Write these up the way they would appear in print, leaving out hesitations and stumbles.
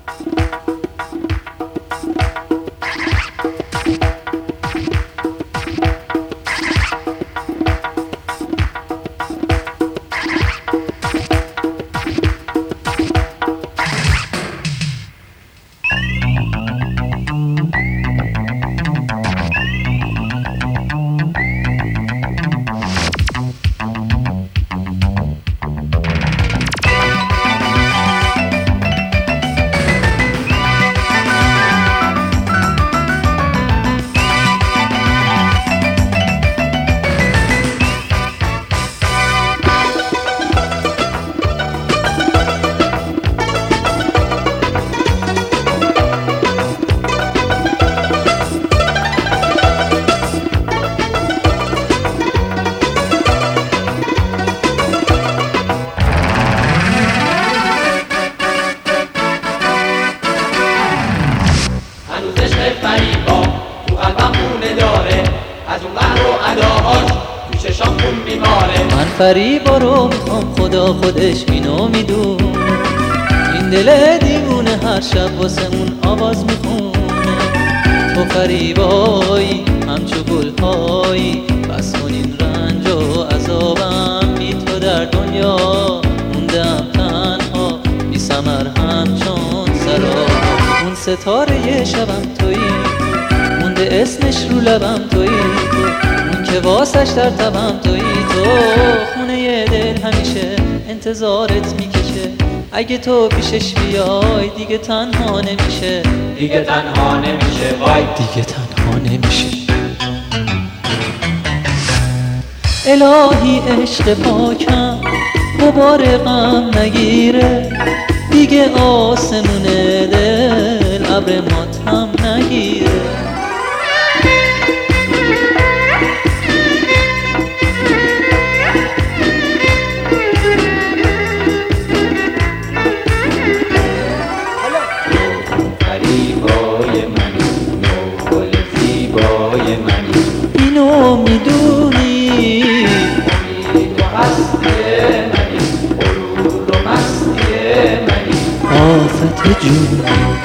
فریبا تو قلبم خونه داره، از اون قهر و اداهاش تو چشام خون بیماره. من فریبا رو میخوام، خدا خودش اینو میدونه. این دل دیوونه هر شب واسمون آواز میخونه. تو فریبایی همچو گلهایی، بس کن این رنج و عذابم. بی تو در دنیا موندم تنها، بی ثمر همچون سراب. اون ستاره شبم تویی، مونده اسمش رو لبم تویی. اون که واسش در تبم تویی. تو خونه دل همیشه انتظارت میکشه. اگه تو پیشش بیای دیگه تنها نمیشه. دیگه تنها نمیشه، وای دیگه تنها نمیشه. الهی عشق پاکم غبار غم نگیره. دیگه آسمون دل ابر ماتم نگیره. فریبای منی، نوگل زیبای منی. اینو میدونی امید و هستی منی، غرور و مستی منی. آفت جون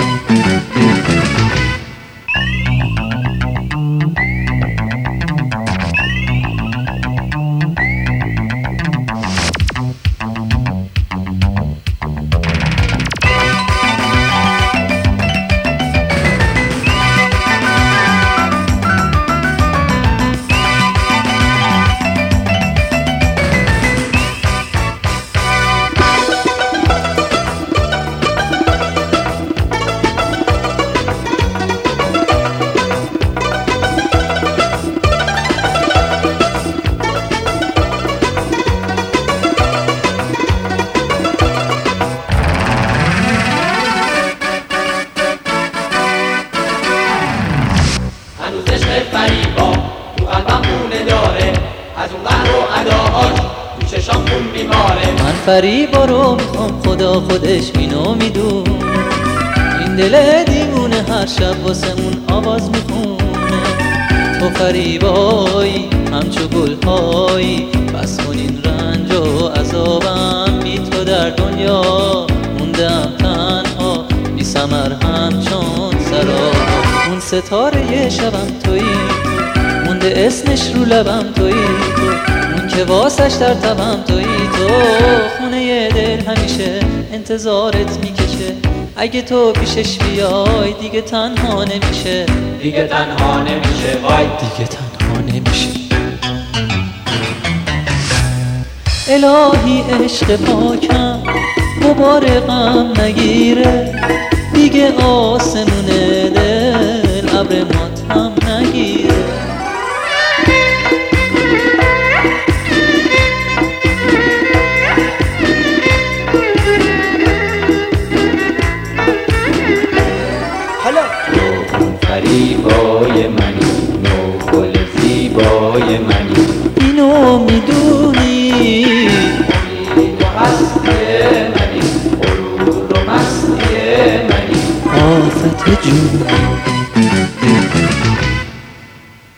فریبا تو قلبم خونه داره، از اون قهر و اداهاش تو چشام خون بیماره. من فریبا رو میخوام، خدا خودش اینو میدونه. این دل دیوونه هر شب واسمون آواز میخونه. تو فریبایی همچو گلهایی، بس کن این رنج و عذابم. بی تو در دنیا موندم تنها، بی ثمر همچون سراب. اون ستاره شبم تویی، مونده اسمش رو لبم تویی. اون که واسش در تبم تویی. تو خونه دل همیشه انتظارت میکشه. اگه تو پیشش بیای دیگه تنها نمیشه. دیگه تنها نمیشه، وای دیگه تنها نمیشه. الهی عشق پاکم غبار غم نگیره. دیگه آسمون دل ابر ماتم نگیره. فریبای منی، نوگل زیبای منی. اینو میدونی امید و هستی منی، غرور و مستی منی. آفت جون